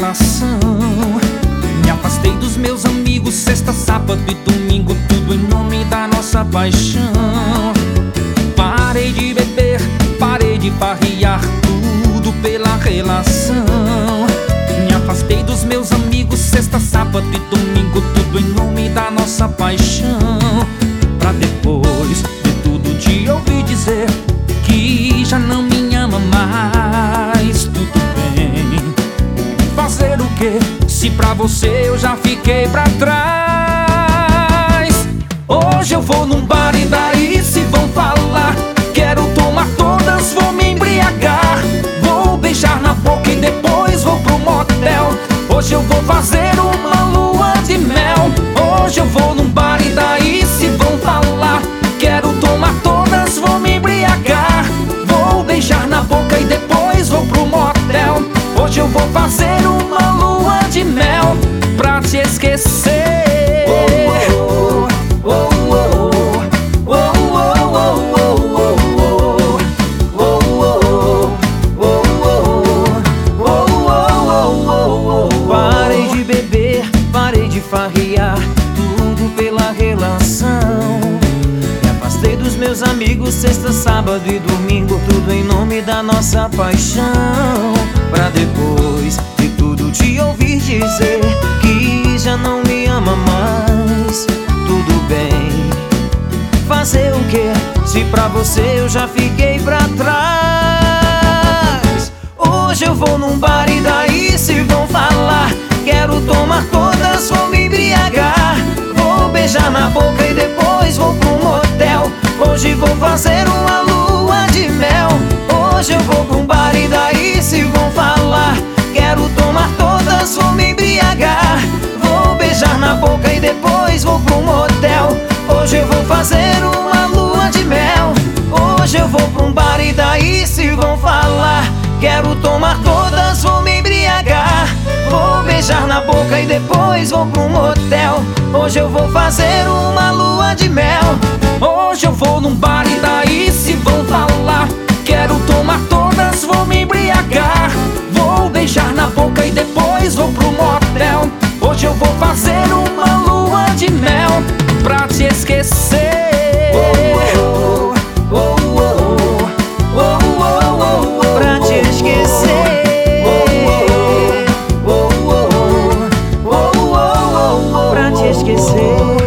relação. Me afastei dos meus amigos, sexta, sábado e domingo, tudo em nome da nossa paixão. Parei de beber, parei de farrear, tudo pela relação. Me afastei dos meus amigos, sexta, sábado e domingo, tudo em nome da nossa paixão. Pra depois de tudo te ouvir dizer que já não me ama mais. Tudo bem, fazer o quê? Se pra você eu já fiquei pra trás. Hoje eu vou num bar e daí se vão falar. Quero tomar todas, vou me embriagar. Vou beijar na boca e depois vou pro motel. Hoje eu vou fazer uma lua de mel. Hoje eu vou num bar e daí se vão falar. Quero tomar todas, vou me embriagar. Vou beijar na boca e depois vou pro motel. Hoje eu vou fazer uma lua de mel pra te esquecer. Parei de beber, parei de farrear, tudo pela relação. Me afastei dos meus amigos, sexta, sábado e domingo, tudo em nome da nossa paixão. Pra depois de tudo te ouvir dizer que já não me ama mais. Tudo bem, fazer o quê? Se pra você eu já fiquei pra trás. Hoje eu vou num bar e daí se vão falar. Quero tomar todas, vou me embriagar. Vou beijar na boca e depois vou pro motel. Hoje vou fazer uma lua de mel. Hoje eu vou pra um bar e daí se vão falar. Quero tomar todas, vou me embriagar. Vou beijar na boca e depois vou pro motel. Hoje eu vou fazer uma lua de mel. Hoje eu vou pra um bar e daí se vão falar. Quero tomar todas, vou me embriagar. Vou beijar na boca e depois vou pro motel. Hoje eu vou fazer uma lua de mel. Hoje eu vou num bar e daí se vão falar. Quero tomar todas, vou me embriagar. Vou beijar na boca e depois vou pro motel. Hoje eu vou fazer uma lua de mel pra te esquecer. Pra te esquecer. Pra te esquecer.